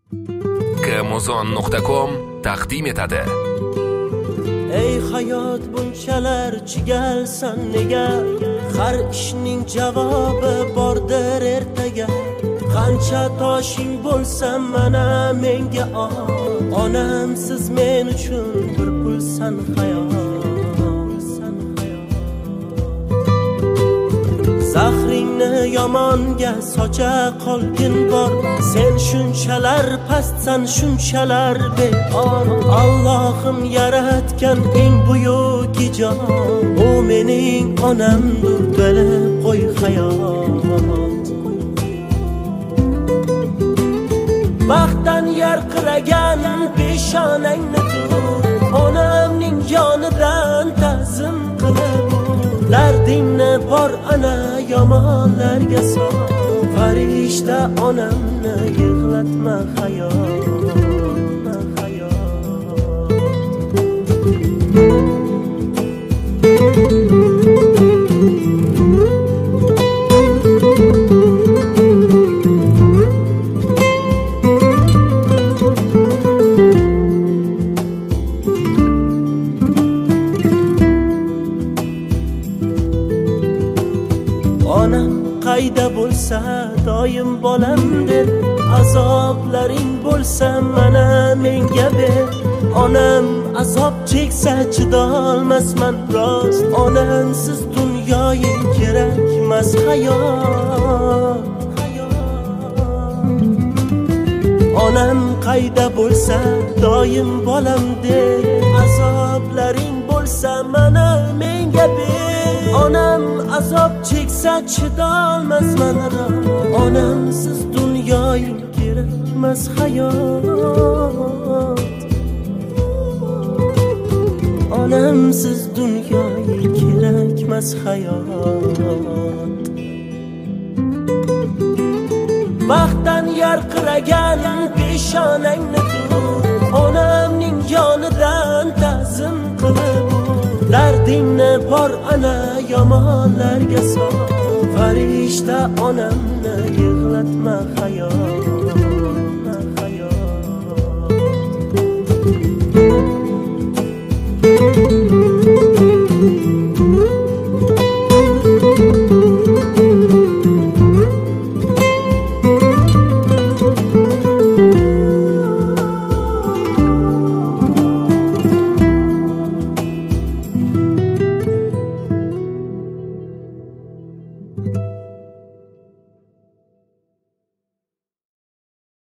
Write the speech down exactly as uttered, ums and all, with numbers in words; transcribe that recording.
Amazon nuqta com taqdim etadi. Ey hayot bunchalar chigalsan nega? Har ishning javobi bordir ertaga. Qancha toshing bo'lsa mana menga ol. Onamsiz men uchun bir pulsan hayot. Zahringni yomonga socha qolgin bor. Sen shunchalar pastsan, shunchalar beor. Allohim yaratgan eng buyuk ijod. U mening onamdir, bilib qo'y hayot. Baxtdan yarqiragan peshonangni tut. Onamning yonidan ta'zim qilib dardingni bor ana yomonlarga sol. Farishta onamni yig'latma hayot. Onam qayda bo'lsa doim bolamdir. Azoblaring bo'lsa mana menga ber. Onam azob cheksa chidolmasman rost. Onamsiz dunyoyim kerakmas hayot. Onam qayda bo'lsa doim bolamdir. Azoblaring bo'lsa mana menga ber. Onam azob cheksa chidolmasman rost. Onamsiz dunyoyim kerakmas hayot. Onamsiz dunyoyim kerakmas hayot. Baxtdan yarqiragan peshonangni tut. Onamning yonidan ta'zim qilib dardingni bor ana yomonlarga sol. Farishta onamni yig'latma